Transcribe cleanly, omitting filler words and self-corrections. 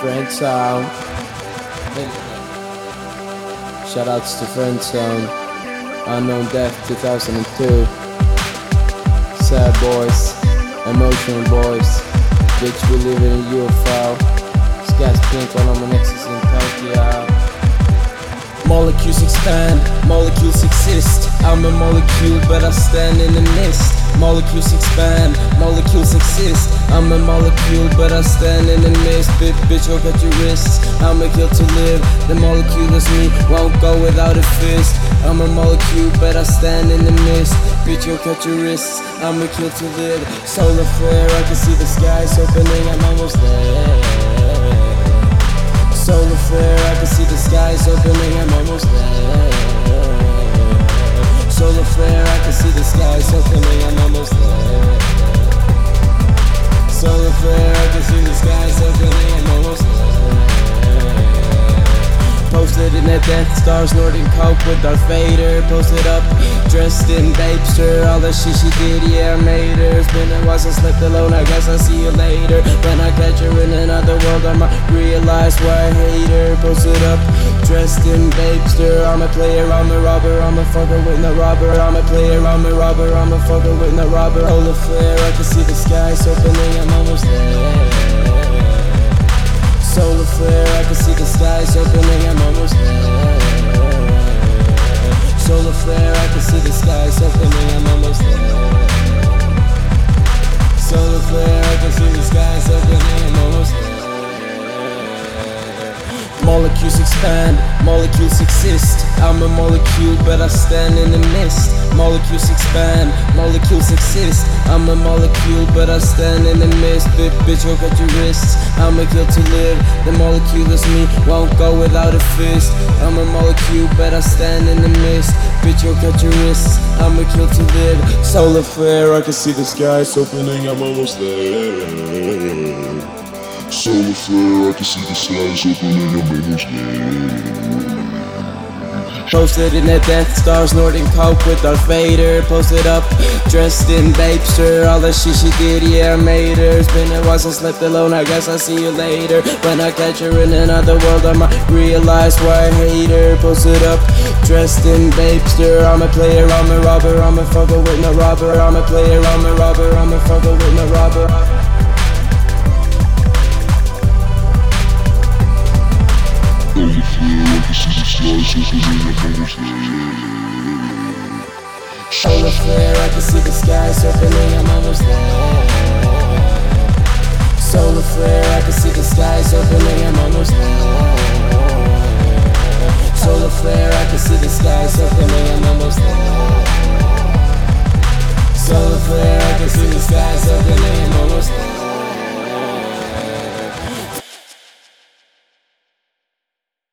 Friend Sound. Shoutouts to Friend Sound. Unknown Death 2002. Sad Boys. Emotional Boys. Bitch, we live in a UFO. Sky's pink on my nexus in Tokyo. Molecules expand, molecules exist. I'm a molecule, but I stand in the mist. Molecules expand, molecules exist. I'm a molecule, but I stand in the mist. Bitch, look at your wrists. I'm a kill to live. The molecule is me, won't go without a fist. I'm a molecule, but I stand in the mist. Bitch, look at your wrists. I'm a kill to live. Solar flare, I can see the skies opening. I'm almost there. Solar flare, I can see the skies opening, I'm almost there. Solar flare, I can see the skies opening, I'm almost there. Solar flare, I can see the skies opening, I'm almost there. Posted in that Death Star, snorting coke with Darth Vader. Posted up, dressed in Babester. All the shit she did, yeah, I made her. It's been a while since I slept alone, I guess I'll see you later. When I catch her in another world, I might realize why I hate her. Posted up, dressed in Babester. I'm a player, I'm a robber, I'm a fucker with no robber. I'm a player, I'm a robber, I'm a fucker with no robber. Solar flare, I can see the skies opening, I'm almost there. Solar flare, I can see the skies opening, I'm almost there. Solar flare, I can see the skies opening, I'm almost there. Solar flare, I can see the skies opening, I'm almost there. Molecules expand, molecules exist. I'm a molecule, but I stand in the mist. Molecules expand, molecules exist. I'm a molecule, but I stand in the mist. Bitch, look at your wrists. I'm a kill to live. The molecule is me, won't go without a fist. I'm a molecule, but I stand in the mist. Bitch, look at your wrists. I'm a kill to live. Solar flare, I can see the skies opening, I'm almost there. Solar flare, I can see the skies opening, I'm almost there. Posted in that Death Star, snorting coke with Darth Vader. Posted up, dressed in Babester. All the shit she did, yeah, I made her. It's been a while since I slept alone, I guess I'll see you later. When I catch her in another world, I might realize why I hate her. Posted up, dressed in Babester. I'm a player, I'm a robber, I'm a fucker with no robber. I'm a player, I'm a robber, I'm a fucker with no robber.